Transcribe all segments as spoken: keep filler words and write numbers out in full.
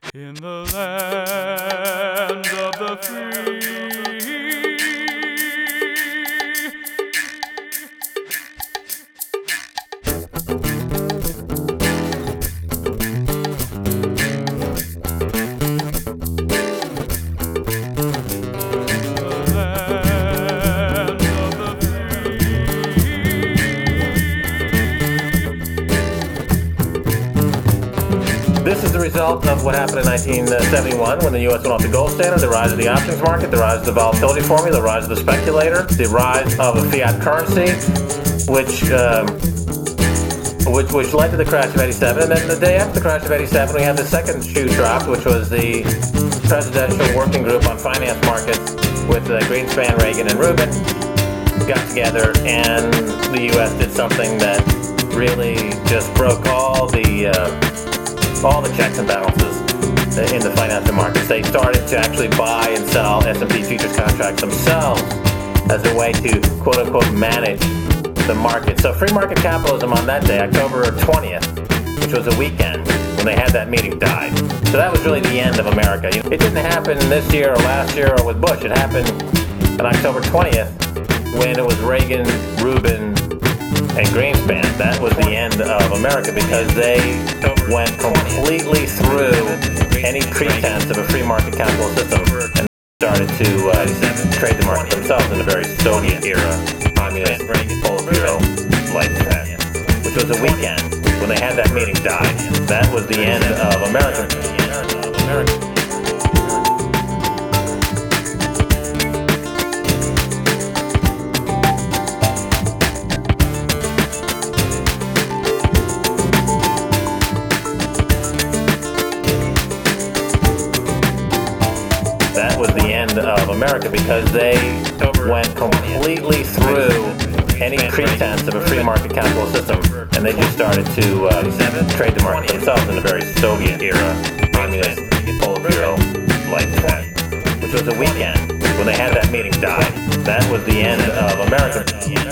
In the land of the free. This is the result of what happened in nineteen seventy-one when the U S went off the gold standard, the rise of the options market, the rise of the volatility formula, the rise of the speculator, the rise of a fiat currency, which um, which which led to the crash of eighty-seven. And then the day after the crash of eighty-seven, we had the second shoe drop, which was the Presidential Working Group on Finance Markets with uh, Greenspan, Reagan, and Rubin got together, and the U S did something that really just broke all the uh, all the checks and balances in the financial markets. They started to actually buy and sell S and P futures contracts themselves as a way to quote-unquote manage the market. So free market capitalism on that day, October twentieth, which was a weekend when they had that meeting, died. So that was really the end of America. It didn't happen this year or last year or with Bush. It happened on October twentieth when it was Reagan, Rubin, and Greenspan. That was the end of America because they went completely through any pretense of a free market capital system and started to uh, trade the market themselves in a very Soviet-era communist Politburo like that, which was a weekend when they had that meeting, died. That was the end of America. That was the end of America because they went completely through any pretense of a free market capital system and they just started to uh, trade the market themselves in a very Soviet-era communist Politburo like that, which was a weekend when they had that meeting, died. That was the end of America.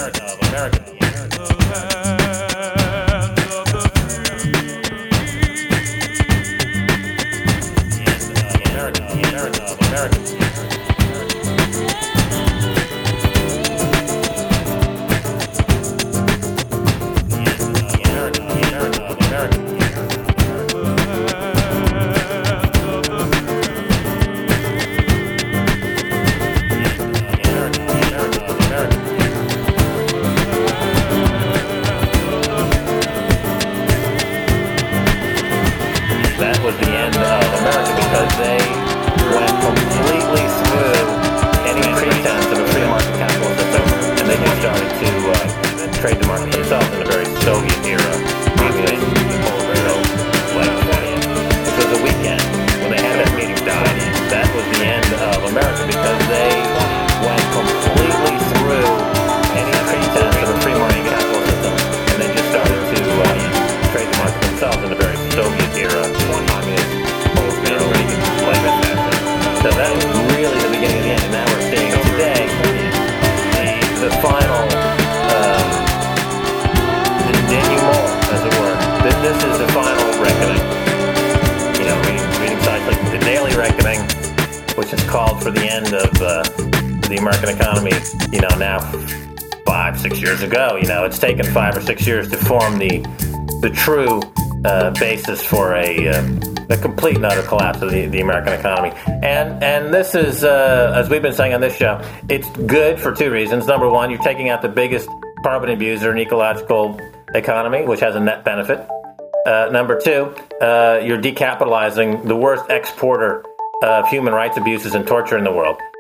That was the end of America because they went completely through any pretense of a free market capital system and they just started to uh, trade the market themselves in a very Soviet-era communist Politburo like that, which was a weekend when they had that meeting, died. That was the end of America because they went completely through any pretense of a free market capital system and they just started to uh, trade the market themselves in a very Soviet-era communist Politburo like that. So that was really the beginning of the end, and now we're seeing today the, the final um, the denouement, as it were. This, this is the final reckoning. You know, reading, reading sites like The Daily Reckoning, which has called for the end of uh, the American economy, you know, now five, six years ago. You know, it's taken five or six years to form the the true uh, basis for a uh, the complete and utter collapse of the, the American economy. And and this is, uh, as we've been saying on this show, it's good for two reasons. Number one, you're taking out the biggest carbon abuser in ecological economy, which has a net benefit. Uh, number two, uh, you're decapitalizing the worst exporter of human rights abuses and torture in the world.